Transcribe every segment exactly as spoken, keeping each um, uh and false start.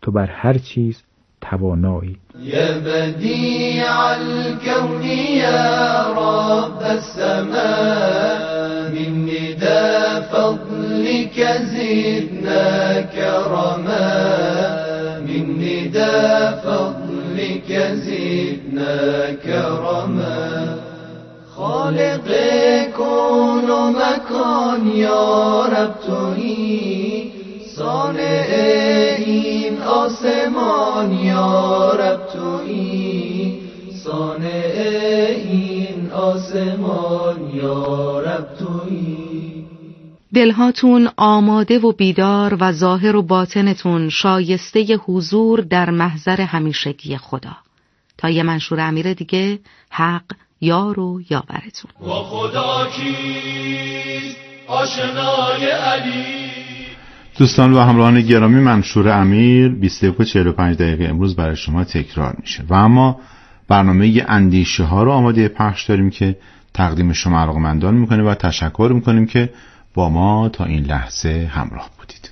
تو بر هر چیز توانایی. یا بدیع الکون یا رب السماء من نداء فضلك زدنا کرما من نداء فضلك زدنا کرما خالق کون و مکان یا رب تویی صانع این آسمان یا رب تویی صانع این آسمان یا رب تویی. دلهاتون آماده و بیدار و ظاهر و باطنتون شایسته حضور در محضر همیشگی خدا. تا یه منشور امیر دیگه، حق یار و یاورتون. و خدا کیست آشنای علی. دوستان و همراهان گرامی، منشور امیر بیست و یک و چهل و پنج دقیقه امروز برای شما تکرار میشه و اما برنامه اندیشه ها رو آماده پخش داریم که تقدیم شما علاقه‌مندان میکنیم و تشکر میکنیم که با ما تا این لحظه همراه بودید.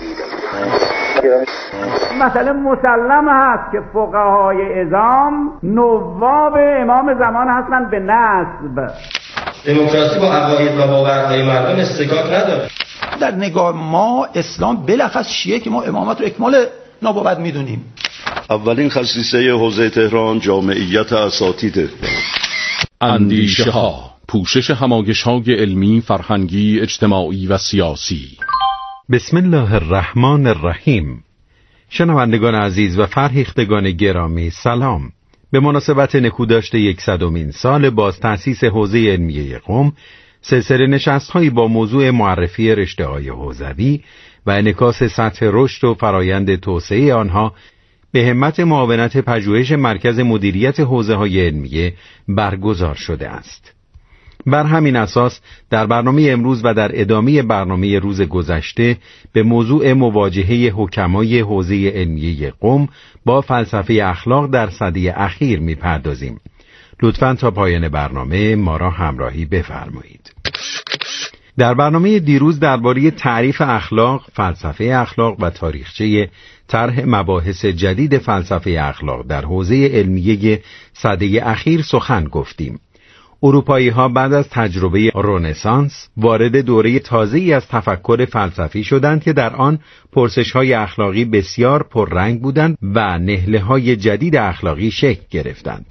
مثلا مسلم هست که فقهای اعظام نواب امام زمان هستند به نسب. دموکراسی با عقاید و باورهای مردم استکاک نداره. در نگاه ما اسلام بلخص چیه که ما امامت رو اکمال نبوت میدونیم. اولین خصیصه حوزه تهران جامعیت اساتید. اندیشه ها، پوشش همایش های علمی، فرهنگی، اجتماعی و سیاسی. بسم الله الرحمن الرحیم. شنوندگان عزیز و فرهیختگان گرامی، سلام. به مناسبت نکوداشت صدمین سال باز تأسیس حوزه علمیه قم، سلسله نشست‌هایی با موضوع معرفی رشته‌های حوزوی و انعکاس سطح رشد و فرایند توسعه آنها به همت معاونت پژوهش مرکز مدیریت حوزه‌های علمیه برگزار شده است. بر همین اساس در برنامه امروز و در ادامه برنامه روز گذشته به موضوع مواجهه حکمای حوزه علمیه قم با فلسفه اخلاق در سده اخیر می‌پردازیم. لطفاً تا پایان برنامه ما را همراهی بفرمایید. در برنامه دیروز درباره تعریف اخلاق، فلسفه اخلاق و تاریخچه طرح مباحث جدید فلسفه اخلاق در حوزه علمیه سده اخیر سخن گفتیم. اروپایی ها بعد از تجربه رنسانس وارد دوره تازه‌ای از تفکر فلسفی شدند که در آن پرسش‌های اخلاقی بسیار پررنگ بودند و نهله‌های جدید اخلاقی شکل گرفتند.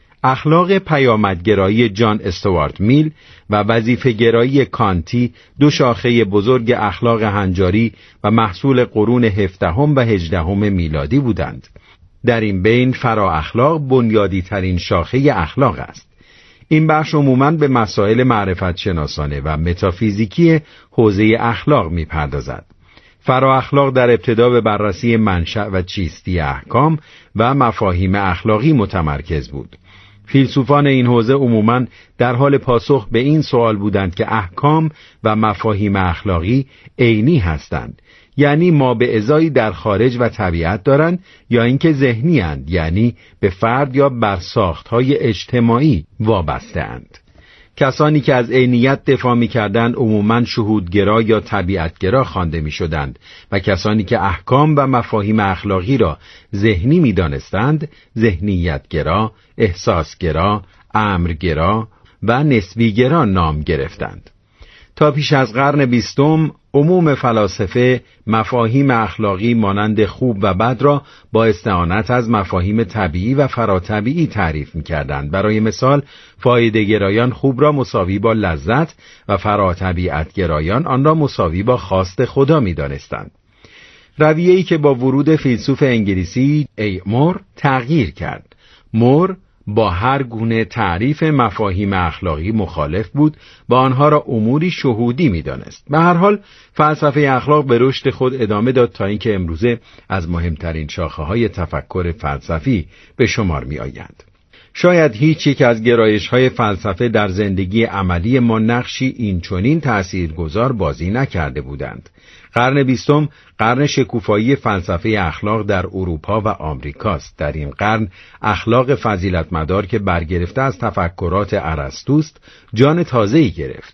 اخلاق پیامدگرایی جان استوارت میل و وظیفه‌گرایی کانتی دو شاخه بزرگ اخلاق هنجاری و محصول قرون هفدهم و هجدهم میلادی بودند. در این بین فرا اخلاق بنیادی ترین شاخه اخلاق است. این بخش عموماً به مسائل معرفت شناسانه و متافیزیکی حوزه اخلاق می‌پردازد. فرا اخلاق در ابتدا به بررسی منشأ و چیستی احکام و مفاهیم اخلاقی متمرکز بود. فیلسوفان این حوزه عموماً در حال پاسخ به این سوال بودند که احکام و مفاهیم اخلاقی عینی هستند، یعنی ما به ازایی در خارج و طبیعت دارند، یا اینکه ذهنی اند، یعنی به فرد یا بر ساختهای اجتماعی وابسته اند. کسانی که از عینیت دفاع می‌کردند عموماً شهودگرا یا طبیعتگرا خوانده می‌شدند و کسانی که احکام و مفاهیم اخلاقی را ذهنی می‌دانستند ذهنیتگرا، احساسگرا، امرگرا و نسبیگرا نام گرفتند. تا پیش از قرن بیستم عموم فلاسفه مفاهیم اخلاقی مانند خوب و بد را با استعانت از مفاهیم طبیعی و فراتبیعی تعریف می‌کردند. برای مثال فایده‌گرایان خوب را مساوی با لذت و فراتبیعت‌گرایان آن را مساوی با خواست خدا می‌دانستند. رویه‌ای که با ورود فیلسوف انگلیسی ای مور تغییر کرد. مور با هر گونه تعریف مفاهیم اخلاقی مخالف بود و آنها را اموری شهودی می‌دانست. به هر حال فلسفه اخلاق به رشد خود ادامه داد تا اینکه امروزه از مهمترین شاخه‌های تفکر فلسفی به شمار می‌آید. شاید هیچ یک از گرایش‌های فلسفه در زندگی عملی ما نقشی اینچنین تأثیرگذار بازی نکرده بودند. قرن بیستم قرن شکوفایی فلسفه اخلاق در اروپا و آمریکاست. در این قرن اخلاق فضیلتمدار که برگرفته از تفکرات ارسطوست جان تازه‌ای گرفت.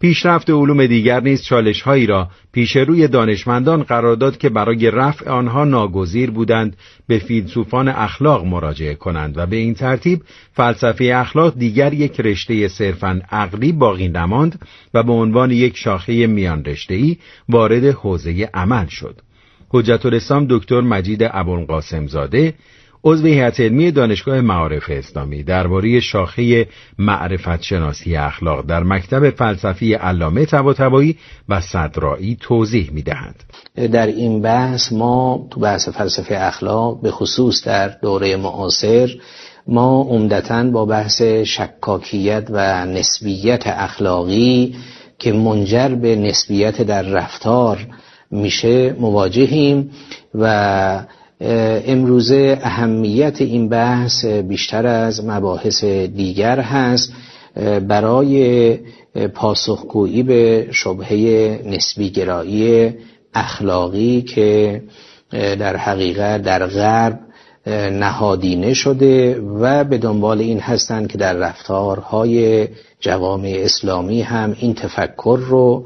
پیشرفت علوم دیگر نیز چالش‌هایی را پیش روی دانشمندان قرار داد که برای رفع آنها ناگزیر بودند به فیلسوفان اخلاق مراجعه کنند و به این ترتیب فلسفه اخلاق دیگر یک رشته صرفاً عقلی باقی نماند و به عنوان یک شاخه میان رشته‌ای وارد حوزه عمل شد. حجت الاسلام دکتر مجید ابوالقاسم زاده، عضو هیئت علمی دانشگاه معارف اسلامی، درباره شاخه معرفت شناسی اخلاق در مکتب فلسفی علامه طباطبایی و صدرائی توضیح می‌دهند. در این بحث ما تو بحث فلسفه اخلاق به خصوص در دوره معاصر ما عمدتاً با بحث شکاکیت و نسبیت اخلاقی که منجر به نسبیت در رفتار میشه مواجهیم و امروزه اهمیت این بحث بیشتر از مباحث دیگر هست برای پاسخگویی به شبهه نسبی گرایی اخلاقی که در حقیقت در غرب نهادینه شده و به دنبال این هستند که در رفتارهای جوامع اسلامی هم این تفکر رو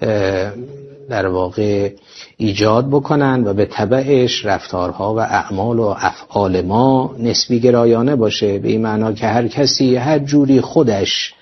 در واقع ایجاد بکنن و به تبعش رفتارها و اعمال و افعال ما نسبی گرایانه باشه، به این معنا که هر کسی هر جوری خودش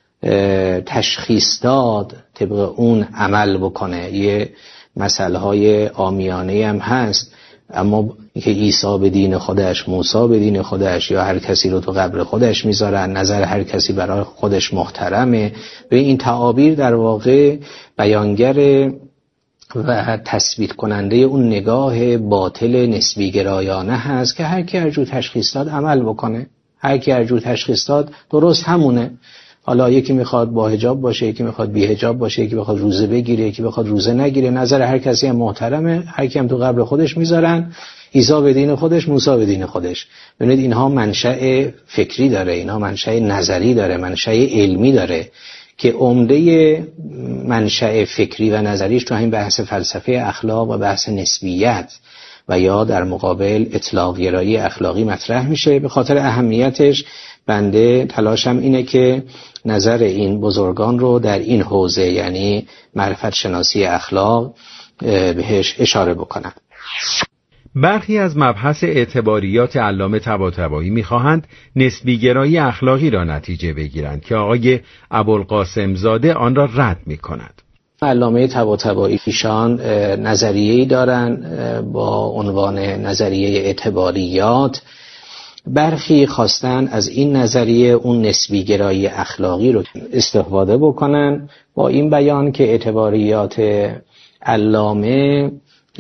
تشخیص داد طبق اون عمل بکنه. یه مسئله های عامیانه هم هست، اما که عیسی به دین خودش، موسی به دین خودش، یا هر کسی رو تو قبر خودش میذارن، نظر هر کسی برای خودش محترمه. به این تعابیر در واقع بیانگر و تثبیت کننده اون نگاه باطل نسبی گرایانه هست که هر کی هر جور تشخیص داد عمل بکنه، هر کی هر جور تشخیص داد درست همونه. حالا یکی میخواد با حجاب باشه، یکی میخواد بی حجاب باشه، یکی بخواد روزه بگیره، یکی بخواد روزه نگیره، نظر هر کسی هم محترمه، هر کی هم تو قبر خودش میذارن، عیسی به دین خودش، موسی به دین خودش. ببینید اینها منشأ فکری داره، اینها منشأ نظری داره، منشأ علمی داره که عمده منشأ فکری و نظریش تو همین بحث فلسفه اخلاق و بحث نسبیت و یا در مقابل اطلاق گرایی اخلاقی مطرح میشه. به خاطر اهمیتش بنده تلاشم اینه که نظر این بزرگان رو در این حوزه یعنی معرفت شناسی اخلاق بهش اشاره بکنم. برخی از مبحث اعتباریات علامه طباطبایی می‌خواهند نسبی‌گرایی اخلاقی را نتیجه بگیرند که آقای ابوالقاسم زاده آن را رد می‌کند. علامه طباطبایی ایشان نظریه‌ای دارند با عنوان نظریه اعتباریات. برخی خواستن از این نظریه اون نسبی‌گرایی اخلاقی رو استفاده بکنن با این بیان که اعتباریات علامه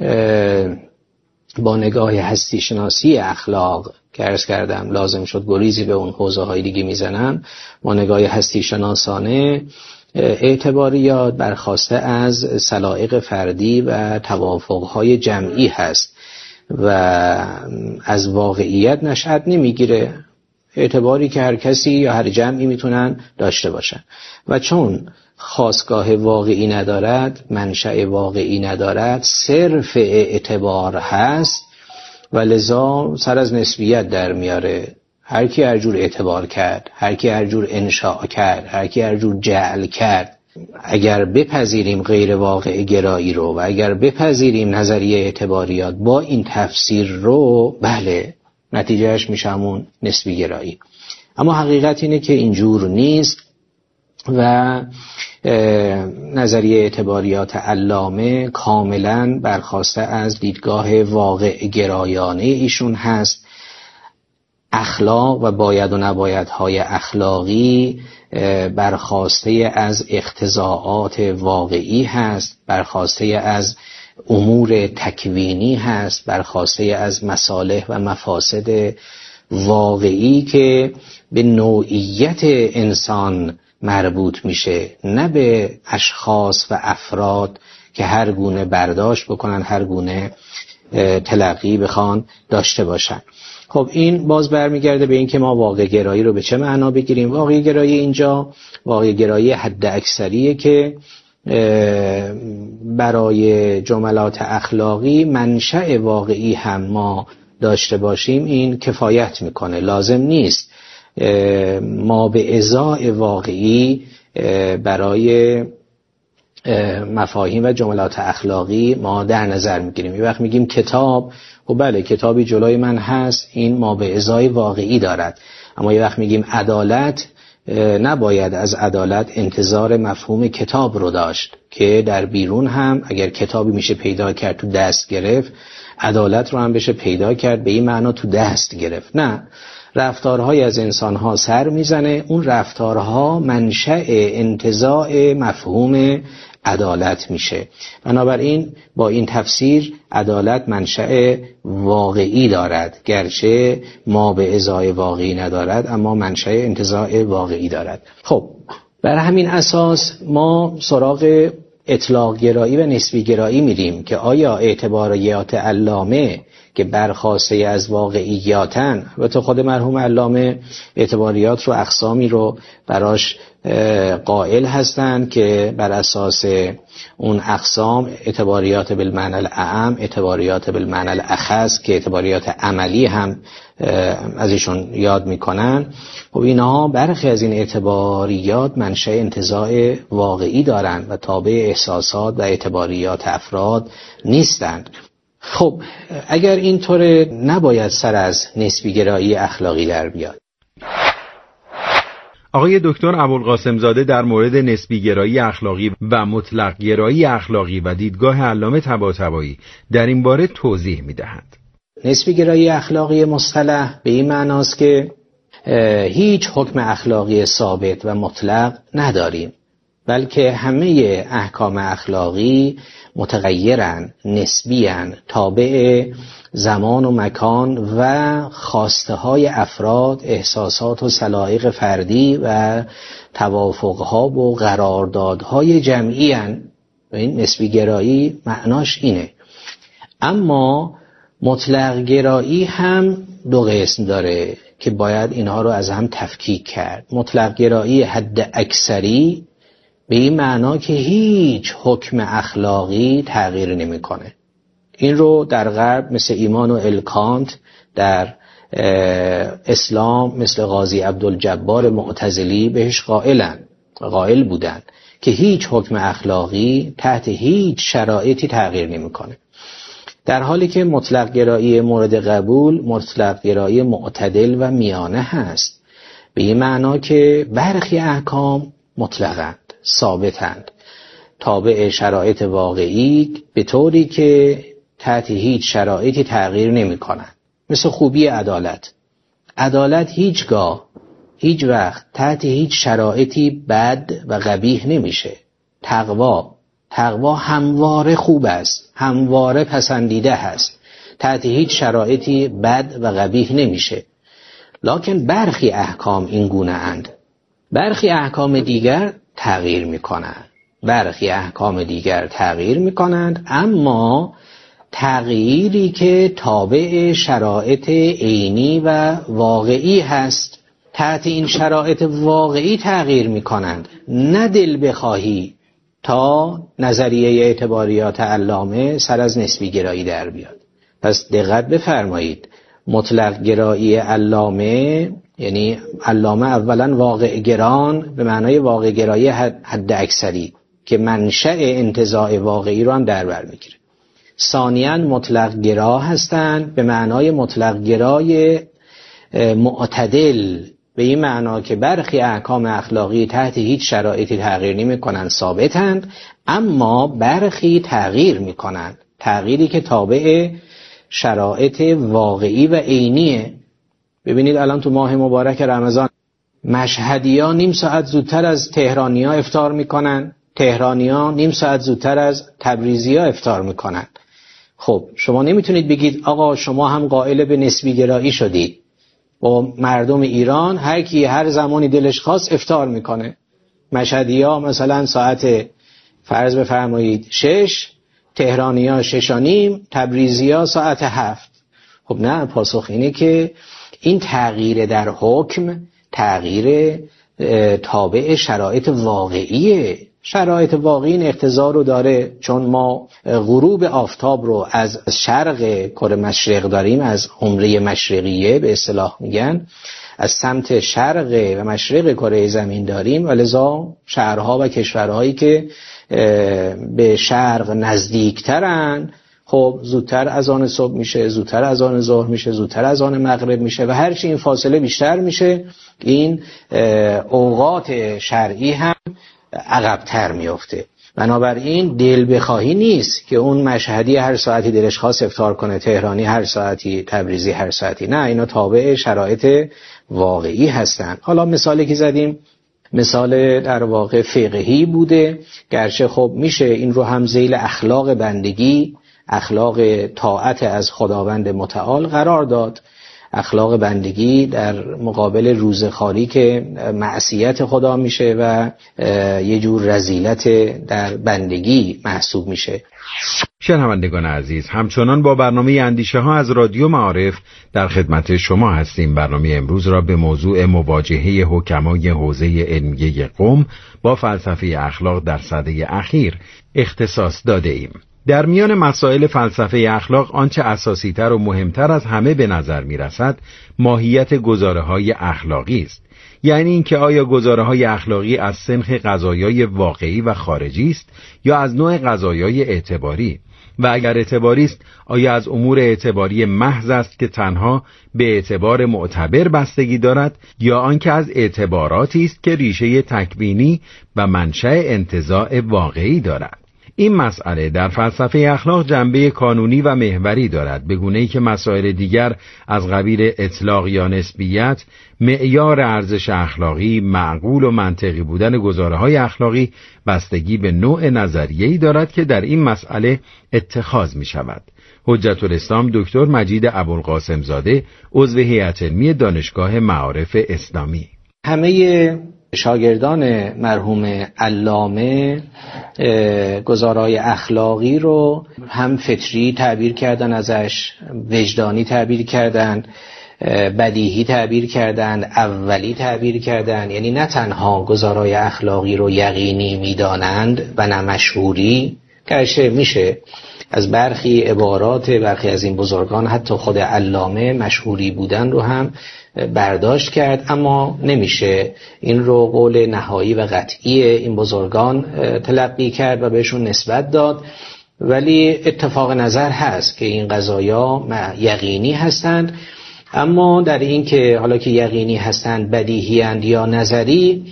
با نگاه هستی شناسی اخلاق که عرض کردم لازم شد گریزی به اون حوزه های دیگه میزنن، با نگاه هستی شناسانه اعتباریات برخواسته از سلایق فردی و توافقهای جمعی هست و از واقعیت نشأت نمیگیره، اعتباری که هر کسی یا هر جمعی میتونن داشته باشن و چون خاستگاه واقعی ندارد، منشأ واقعی ندارد، صرف اعتبار هست و لذا سر از نسبیت در میاره. هر کی هر جور اعتبار کرد، هر کی هر جور انشاء کرد، هر کی هر جور جعل کرد. اگر بپذیریم غیر واقع گرایی رو و اگر بپذیریم نظریه اعتباریات با این تفسیر رو، بله نتیجهش میشه همون نسبی گرایی. اما حقیقت اینه که اینجور نیست و نظریه اعتباریات علامه کاملا برخواسته از دیدگاه واقع گرایانه ایشون هست. اخلاق و باید و نبایدهای اخلاقی برخواسته از اقتضاعات واقعی هست، برخواسته از امور تکوینی هست، برخواسته از مصالح و مفاسد واقعی که به نوعیت انسان مربوط میشه، نه به اشخاص و افراد که هر گونه برداشت بکنن، هر گونه تلقی بخوان داشته باشن. خب این باز برمیگرده به این که ما واقع گرایی رو به چه معنا بگیریم. واقع گرایی اینجا واقع گرایی حد اکثریه که برای جملات اخلاقی منشأ واقعی هم ما داشته باشیم این کفایت میکنه. لازم نیست ما به ازای واقعی برای مفاهیم و جملات اخلاقی ما در نظر میگیریم. یه وقت میگیم کتاب، خب بله کتابی جلوی من هست، این ما به ازای واقعی دارد. اما یه وقت میگیم عدالت، نباید از عدالت انتظار مفهوم کتاب رو داشت که در بیرون هم اگر کتابی میشه پیدا کرد تو دست گرفت، عدالت رو هم بشه پیدا کرد به این معنا تو دست گرفت. نه، رفتارهای از انسانها سر میزنه، اون رفتارها منشأ انتزاع مفهوم عدالت میشه. بنابراین با این تفسیر عدالت منشأ واقعی دارد، گرچه ما به ازای واقعی ندارد اما منشأ انتزاع واقعی دارد. خب بر همین اساس ما سراغ اطلاق گرایی و نسبی گرایی میریم که آیا اعتباریات علامه که برخواسته از واقعیاتن، و تو خود مرحوم علامه اعتباریات رو اقسامی رو براش قائل هستند که بر اساس اون اقسام اعتباریات بالمعنی الاعم، اعتباریات بالمعنی الاخص که اعتباریات عملی هم از ایشون یاد میکنن. خب اینها برخی از این اعتباریات منشأ انتزاع واقعی دارند و تابع احساسات و اعتباریات افراد نیستند. خب اگر اینطوره نباید سر از نسبی گرایی اخلاقی در بیاد. آقای دکتر ابوالقاسم زاده در مورد نسبی گرایی اخلاقی و مطلق گرایی اخلاقی و دیدگاه علامه طباطبایی در این باره توضیح می‌دهند. نسبی گرایی اخلاقی مصطلح به این معناست که هیچ حکم اخلاقی ثابت و مطلق نداریم، بلکه همه احکام اخلاقی متغیرن، نسبیان، تابع زمان و مکان و خواسته های افراد، احساسات و سلایق فردی و توافقها و قراردادهای جمعی هن. این نسبی گرایی معناش اینه. اما مطلق گرایی هم دو قسم داره که باید اینها رو از هم تفکیک کرد. مطلق گرایی حد اکثری به این معنا که هیچ حکم اخلاقی تغییر نمیکنه. این رو در غرب مثل ایمان و الکانت، در اسلام مثل قاضی عبدالجبار معتزلی بهش قائلن قائل بودن که هیچ حکم اخلاقی تحت هیچ شرایطی تغییر نمیکنه. در حالی که مطلق گرایی مورد قبول مطلق گرایی معتدل و میانه هست، به این معنا که برخی احکام مطلقند، ثابتند، تابع شرایط واقعی به طوری که تحت هیچ شرایطی تغییر نمی کنند. مثل خوبی عدالت. عدالت هیچگاه هیچ وقت تحت هیچ شرایطی بد و قبیح نمیشه. تقوا تقوا همواره خوب است، همواره پسندیده هست، تحت هیچ شرایطی بد و قبیح نمیشه. لکن برخی احکام این گونه اند، برخی احکام دیگر تغییر میکنند، برخی احکام دیگر تغییر میکنند، اما تغییری که تابع شرایط عینی و واقعی هست. تحت این شرایط واقعی تغییر میکنند، نه دل بخواهی، تا نظریه اعتباریات علامه سر از نسبی گرایی در بیاد. پس دقت بفرمایید، مطلق گرایی علامه یعنی علامه اولا واقع گران به معنای واقع گرایی حد اکثری که منشأ انتزاع واقعی رو هم در بر میگیره. ثانیاً مطلق گرا هستند به معنای مطلق گرای معتدل، به این معنا که برخی احکام اخلاقی تحت هیچ شرایطی تغییر نمی‌کنند، ثابتند، اما برخی تغییر می‌کنند، تغییری که تابع شرایط واقعی و عینیه. ببینید الان تو ماه مبارک رمضان مشهدی‌ها نیم ساعت زودتر از تهرانی‌ها افطار می‌کنند، تهرانی‌ها نیم ساعت زودتر از تبریزی‌ها افطار می‌کنند. خب شما نمیتونید بگید آقا شما هم قائل به نسبی گرایی شدید. با مردم ایران هر کی هر زمانی دلش خواست افطار میکنه. مشهدی‌ها مثلا ساعت فرض بفرمایید شش، تهرانی‌ها شش و نیم، تبریزی‌ها ساعت هفت. خب نه، پاسخ اینه که این تغییر در حکم تغییر تابع شرایط واقعیه. شرایط واقعی این اقتضا رو داره، چون ما غروب آفتاب رو از شرق کره مشرق داریم، از حمره مشرقیه به اصطلاح میگن، از سمت شرق و مشرق کره زمین داریم، و لذا شهرها و کشورهایی که به شرق نزدیکترن، خب زودتر اذان صبح میشه، زودتر اذان ظهر میشه، زودتر اذان مغرب میشه و هرچی این فاصله بیشتر میشه این اوقات شرعی هم عقب‌تر میفته. بنابراین دل بخواهی نیست که اون مشهدی هر ساعتی دلش خواست افطار کنه، تهرانی هر ساعتی، تبریزی هر ساعتی، نه، اینا تابع شرایط واقعی هستن. حالا مثالی که زدیم مثال در واقع فقهی بوده، گرچه خب میشه این رو هم ذیل اخلاق بندگی، اخلاق طاعت از خداوند متعال قرار داد. اخلاق بندگی در مقابل روزخواری که معصیت خدا میشه و یه جور رذیلت در بندگی محسوب میشه. شنوندگان عزیز، همچنان با برنامه اندیشه ها از رادیو معارف در خدمت شما هستیم. برنامه امروز را به موضوع مواجهه حکمای حوزه علمیه قم با فلسفه اخلاق در سده اخیر اختصاص داده ایم. در میان مسائل فلسفه اخلاق آنچه اساسی‌تر و مهمتر از همه به نظر می‌رسد ماهیت گزاره‌های اخلاقی است. یعنی اینکه آیا گزاره‌های اخلاقی از سنخ قضایای واقعی و خارجی است یا از نوع قضایای اعتباری، و اگر اعتباری است آیا از امور اعتباری محض است که تنها به اعتبار معتبر بستگی دارد یا آنکه از اعتباراتی است که ریشه تکوینی و منشأ انتزاع واقعی دارد. این مسئله در فلسفه اخلاق جنبه کانونی و محوری دارد، به گونه‌ای که مسائل دیگر از قبیل اطلاق یا نسبیت، معیار ارزش اخلاقی، معقول و منطقی بودن گزاره‌های اخلاقی بستگی به نوع نظریه‌ای دارد که در این مسئله اتخاذ می‌شود. حجت الاسلام دکتر مجید ابوالقاسم زاده، عضو هیئت علمی دانشگاه معارف اسلامی. همه شاگردان مرحوم علامه گزارهای اخلاقی رو هم فطری تعبیر کردن، ازش وجدانی تعبیر کردن، بدیهی تعبیر کردن، اولی تعبیر کردن. یعنی نه تنها گزارهای اخلاقی رو یقینی میدانند و نه مشهوری، گرچه میشه از برخی عبارات برخی از این بزرگان حتی خود علامه مشهوری بودن رو هم برداشت کرد، اما نمیشه این رو قول نهایی و قطعی این بزرگان تلقی کرد و بهشون نسبت داد. ولی اتفاق نظر هست که این قضایا یقینی هستند، اما در این که حالا که یقینی هستند بدیهی اند یا نظری،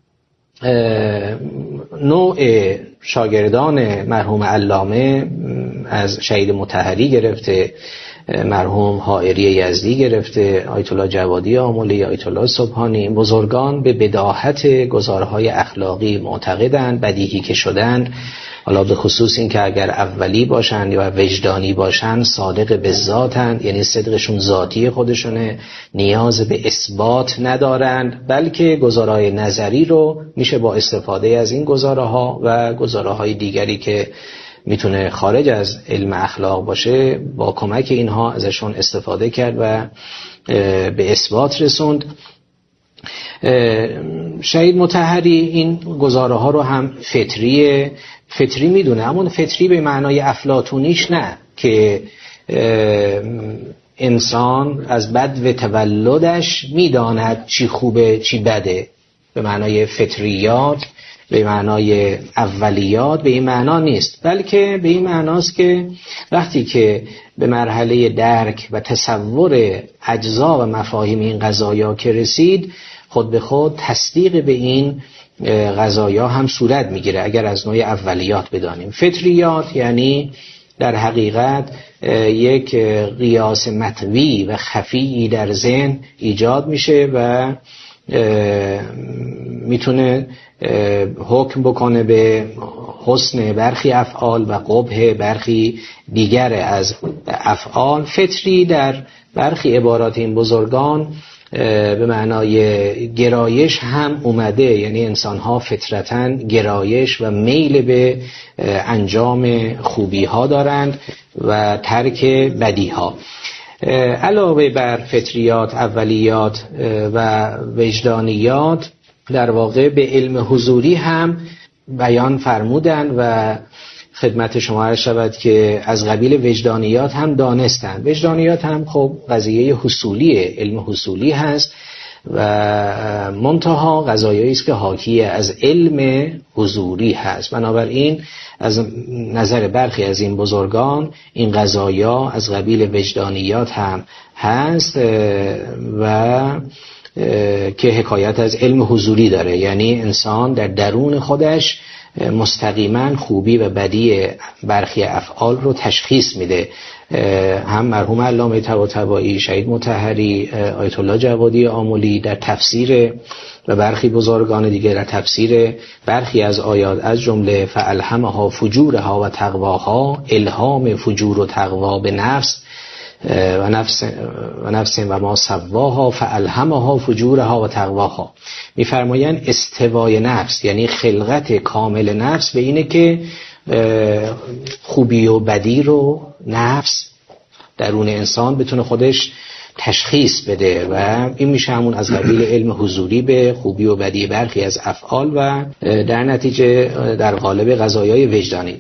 نوع شاگردان مرحوم علامه از شهید مطهری گرفته، مرحوم حائری یزدی گرفته، آیت الله جوادی آملی، آیت الله سبحانی، این بزرگان به بداهت گزارهای اخلاقی معتقدند، بدیهی که شدند. حالا به خصوص این که اگر اولی باشند یا وجدانی باشند صادق به ذاتند، یعنی صدقشون ذاتی خودشونه، نیاز به اثبات ندارند، بلکه گزارهای نظری رو میشه با استفاده از این گزارها و گزارهای دیگری که میتونه خارج از علم اخلاق باشه با کمک اینها ازشون استفاده کرد و به اثبات رسوند. شهید مطهری این گزاره ها رو هم فطری فطری میدونه، اما فطری به معنای افلاطونیش نه که انسان از بدو تولدش میداند چی خوبه چی بده، به معنای فطریات، به معنای اولیات، به این معنا نیست، بلکه به این معناست که وقتی که به مرحله درک و تصور اجزا و مفاهیم این قضایا که رسید، خود به خود تصدیق به این قضایا هم صورت میگیره اگر از نوع اولیات بدانیم. فطریات یعنی در حقیقت یک قیاس مطوی و خفی در ذهن ایجاد میشه و میتونه حکم بکنه به حسن برخی افعال و قبح برخی دیگر از افعال. فطری در برخی عبارات این بزرگان به معنای گرایش هم اومده، یعنی انسان‌ها فطرتاً گرایش و میل به انجام خوبی‌ها دارند و ترک بدی‌ها. علاوه بر فطریات، اولیات و وجدانیات، در واقع به علم حضوری هم بیان فرمودن و خدمت شما عرض شود که از قبیل وجدانیات هم دانستن. وجدانیات هم خب قضیه حصولی، علم حصولی هست و منتها قضایایی است که حاکی از علم حضوری هست. بنابراین از نظر برخی از این بزرگان این قضایا از قبیل وجدانیات هم هست و که حکایت از علم حضوری داره، یعنی انسان در درون خودش مستقیما خوبی و بدی برخی افعال رو تشخیص میده. هم مرحوم علامه طباطبایی، شهید مطهری، آیت الله جوادی آملی در تفسیر و برخی بزرگان دیگر در تفسیر برخی از آیات از جمله فالهمها فجورها و تقواها، الهام فجور و تقوا به نفس و نفس و نفس و ما سواها فالهمها فجورها و تقواها، میفرمایند استوای نفس یعنی خلقت کامل نفس به اینه که خوبی و بدی رو نفس درون انسان بتونه خودش تشخیص بده و این میشه همون از قبیل علم حضوری به خوبی و بدی برخی از افعال و در نتیجه در قالب قضایای وجدانی.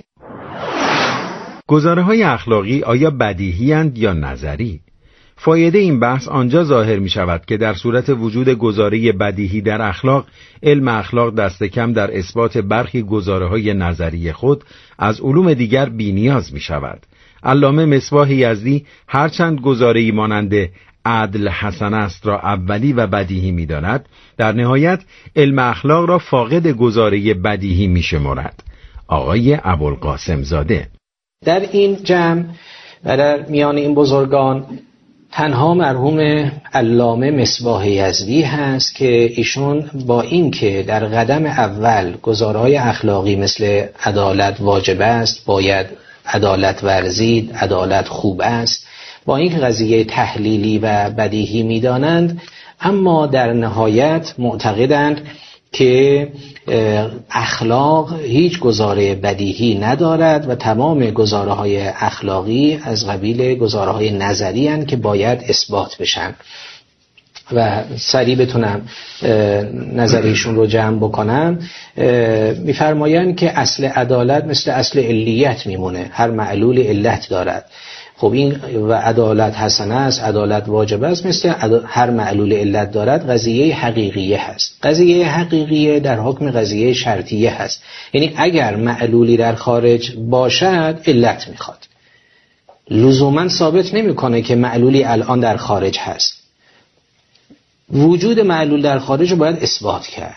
گزاره‌های اخلاقی آیا بدیهی اند یا نظری؟ فایده این بحث آنجا ظاهر می شود که در صورت وجود گزاره بدیهی در اخلاق، علم اخلاق دست کم در اثبات برخی گزاره‌های نظری خود از علوم دیگر بی‌نیاز می شود. علامه مصباح یزدی هرچند گزاره‌ای مانند عدل حسن است را اولی و بدیهی می داند، در نهایت علم اخلاق را فاقد گزاره بدیهی می شمارد. آقای ابوالقاسم زاده: در این جمع و در میان این بزرگان تنها مرحوم علامه مصباح یزدی هست که ایشون با این که در قدم اول گزارهای اخلاقی مثل عدالت واجب است، باید عدالت ورزید، عدالت خوب است، با این قضیه تحلیلی و بدیهی می‌دانند، اما در نهایت معتقدند که اخلاق هیچ گزاره بدیهی ندارد و تمام گزاره‌های اخلاقی از قبیل گزاره‌های نظری هستند که باید اثبات بشن. و سریع بتونم نظریشون رو جمع بکنم، میفرمایند که اصل عدالت مثل اصل علیت میمونه، هر معلول علت دارد. خب این و عدالت حسنه است، عدالت واجب است، مثل هر معلول علت دارد، قضیه حقیقیه هست. قضیه حقیقیه در حکم قضیه شرطیه هست، یعنی اگر معلولی در خارج باشد علت میخواد. لزوما ثابت نمیکنه که معلولی الان در خارج هست. وجود معلول در خارج رو باید اثبات کرد.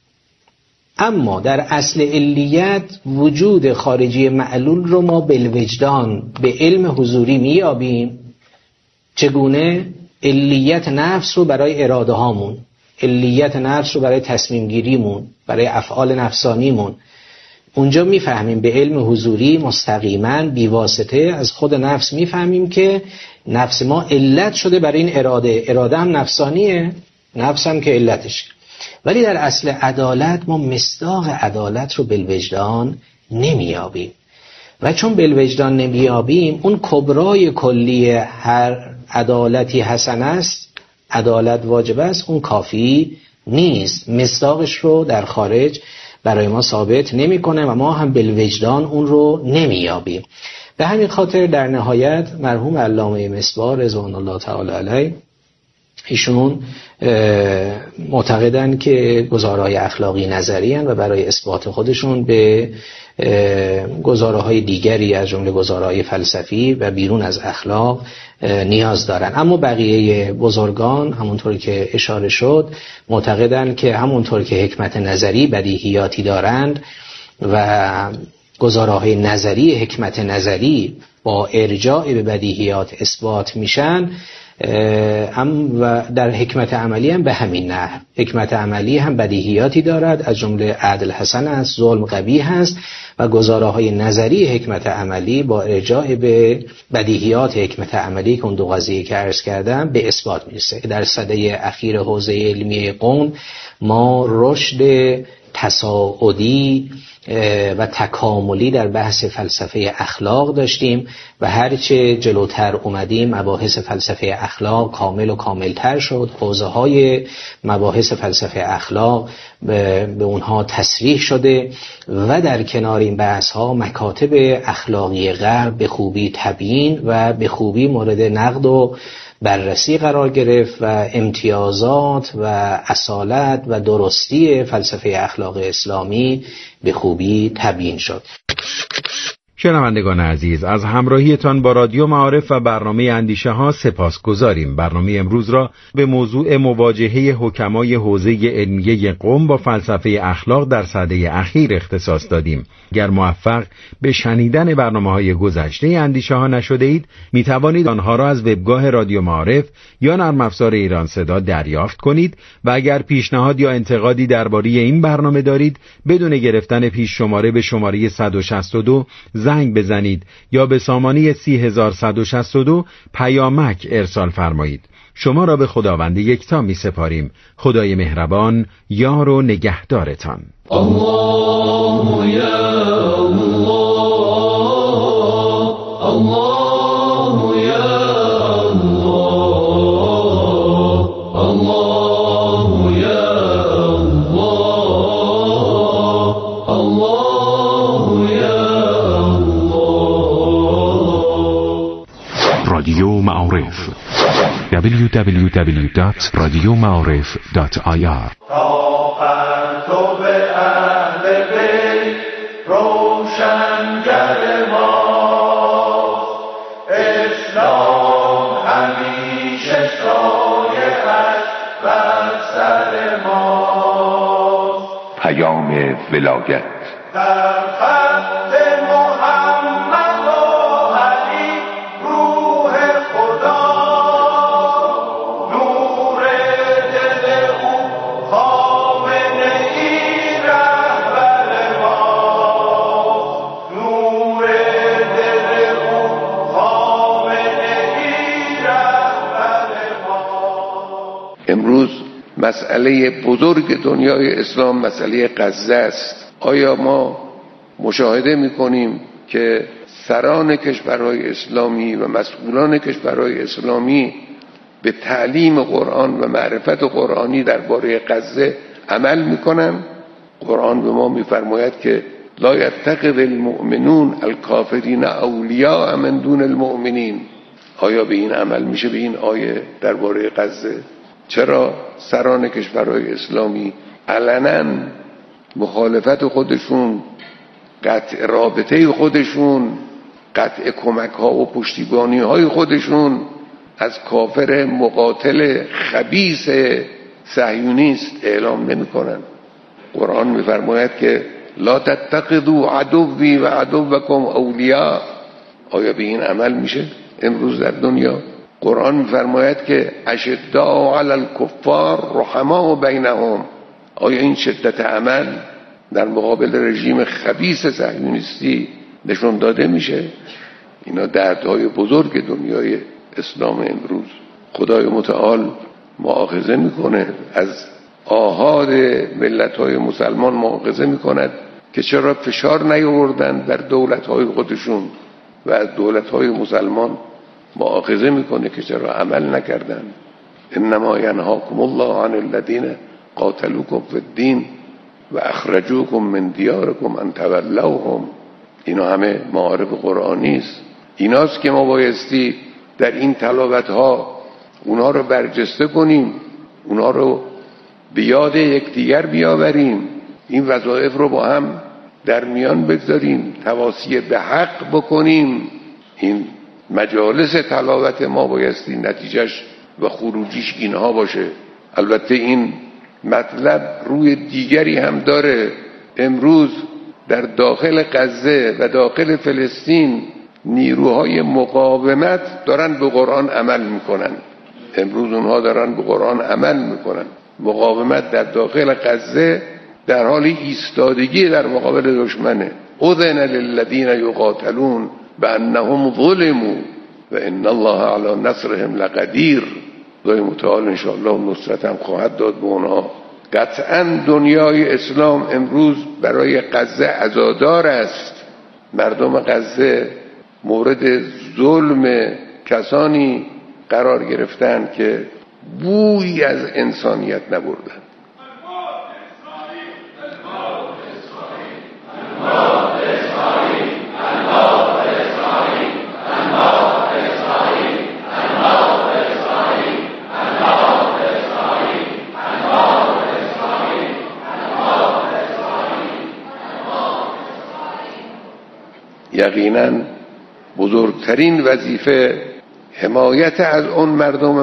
اما در اصل علیت وجود خارجی معلول رو ما بالوجدان به علم حضوری میابیم. چگونه؟ علیت نفس رو برای اراده هامون، علیت نفس رو برای تصمیم گیریمون، برای افعال نفسانیمون، اونجا میفهمیم به علم حضوری مستقیما بیواسطه از خود نفس میفهمیم که نفس ما علت شده برای این اراده. اراده هم نفسانیه، نفس هم که علتش. ولی در اصل عدالت ما مصداق عدالت رو بالوجدان نمیابیم و چون بالوجدان نمیابیم اون کبرای کلی هر عدالتی حسن است، عدالت واجب است، اون کافی نیست، مصداقش رو در خارج برای ما ثابت نمیکنه و ما هم بالوجدان اون رو نمیابیم. به همین خاطر در نهایت مرحوم علامه مصباح رضوان الله تعالی علیه ایشون معتقدن که گزاره‌های اخلاقی نظری هستند و برای اثبات خودشون به گزاره‌های دیگری از جمله گزاره‌های فلسفی و بیرون از اخلاق نیاز دارن. اما بقیه بزرگان همونطور که اشاره شد معتقدن که همونطور که حکمت نظری بدیهیاتی دارند و گزاره‌های نظری حکمت نظری با ارجاع به بدیهیات اثبات میشن، هم و در حکمت عملی هم به همین نحو. حکمت عملی هم بدیهیاتی دارد، از جمله عدل حسن است، ظلم قبیح است و گزاره‌های نظری حکمت عملی با ارجاع به بدیهیات حکمت عملی که اون دو قضیه که عرض کردم به اثبات میرسه. در سده اخیر حوزه علمی قم ما رشد تصاعدی و تکاملی در بحث فلسفه اخلاق داشتیم و هرچه جلوتر اومدیم مباحث فلسفه اخلاق کامل و کاملتر شد. حوزه های مباحث فلسفه اخلاق به اونها تصریح شده و در کنار این بحث ها مکاتب اخلاقی غرب به خوبی تبیین و به خوبی مورد نقد و بررسی قرار گرفت و امتیازات و اصالت و درستی فلسفه اخلاق اسلامی به خوبی تبیین شد. شنوندگان عزیز، از همراهیتان با رادیو معارف و برنامه اندیشه ها سپاس گذاریم. برنامه امروز را به موضوع مواجهه حکمای حوزه علمیه قم با فلسفه اخلاق در سده اخیر اختصاص دادیم. گر موفق به شنیدن برنامه های گذشته اندیشه ها نشده اید، می توانید آنها را از وبگاه رادیو معارف یا نرم افزار ایران صدا دریافت کنید و اگر پیشنهاد یا انتقادی درباره این برنامه دارید، بدون گرفتن پیش شماره به شماره صد و شصت و دو زنگ بزنید یا به سامانه سی هزار صد و شصت و دو پیامک ارسال فرمایید. شما را به خداوند یکتا می سپاریم. خدای مهربان یار و نگهدارتان. الله یا الله، الله یا الله، الله یا الله، الله یا الله. رادیو معارف دبلیو دبلیو دبلیو دات رادیو معارف دات آی آر. روشنگر ما اسلام همیشه سایه اش بر سر ما. پیام ولایت در خط محمد و علی روح خدا، نور دل او خامنه ای رهبر ما، نور دل او خامنه ای رهبر ما. امروز مسئله بزرگ دنیای اسلام مسئله غزه است. آیا ما مشاهده می‌کنیم که سران کشورهای اسلامی و مسئولان کشورهای اسلامی به تعلیم قرآن و معرفت قرآنی درباره غزه عمل می‌کنند؟ قرآن به ما می‌فرماید که لا یتخذ المؤمنون الکافرین اولیاء من دون المؤمنین. آیا به این عمل میشه؟ به این آیه درباره غزه چرا سران کشورهای اسلامی علناً مخالفت خودشون، قطع رابطه خودشون، قطع کمک ها و پشتیبانی های خودشون از کافر مقاتل خبیث صهیونیست اعلام نمی کنن؟ قرآن می فرماید که لا تتخذوا عدوی و عدوکم اولیاء. آیا به این عمل میشه امروز در دنیا؟ قرآن می فرماید که اشداء علی الکفار رحماء بینهم. آیا این شدت عمل در مقابل رژیم خبیث صهیونیستی نشون داده میشه؟ اینا دردهای بزرگ دنیای اسلام امروز. خدای متعال مؤاخذه میکنه، از آحاد ملت‌های مسلمان مؤاخذه میکند که چرا فشار نیاوردن در دولت‌های خودشون و از دولت‌های مسلمان مؤاخذه میکنه که چرا عمل نکردن. انما ینهاکم الله عن الذین قاتلوکم فی الدین و اخرجوکم من دیارکم ان تولوهم. اینا همه معارف قرآنی است. ایناست که ما بایستی در این تلاوت‌ها اونها رو برجسته کنیم، اونها رو به یاد یکدیگر بیاوریم، این وظایف رو با هم در میان بگذاریم، تواصی به حق بکنیم. این مجالس تلاوت ما بایستی نتیجهش و خروجیش اینها باشه. البته این مطلب روی دیگری هم داره. امروز در داخل غزه و داخل فلسطین نیروهای مقاومت دارن به قرآن عمل میکنن. امروز اونها دارن به قرآن عمل میکنن. مقاومت در داخل غزه در حال ایستادگی در مقابل دشمنه. اذن للذین یقاتلون بانهم ظلموا و ان الله علی نصرهم لقدیر. خدای متعال انشاءالله نصرت هم خواهد داد به اونها. قطعا دنیای اسلام امروز برای غزه عزادار است. مردم غزه مورد ظلم کسانی قرار گرفتند که بویی از انسانیت نبردند. یقینا بزرگترین وظیفه حمایت از اون مردم